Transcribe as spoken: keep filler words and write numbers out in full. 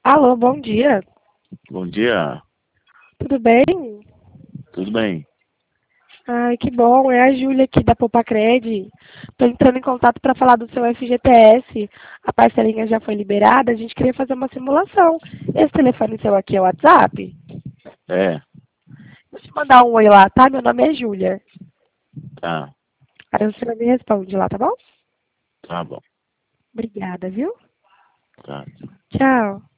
Alô, bom dia. Bom dia, Tudo bem? tudo bem? Ai, que bom. É a Júlia aqui da Popacred. Estou entrando em contato para falar do seu F G T S. A parcelinha já foi liberada. A gente queria fazer uma simulação. Esse telefone seu aqui é o WhatsApp? É, Deixa eu mandar um oi lá, tá? Meu nome é Júlia. tá, Aí você me responde lá, tá bom? tá bom, Obrigada, viu? tá. Tchau.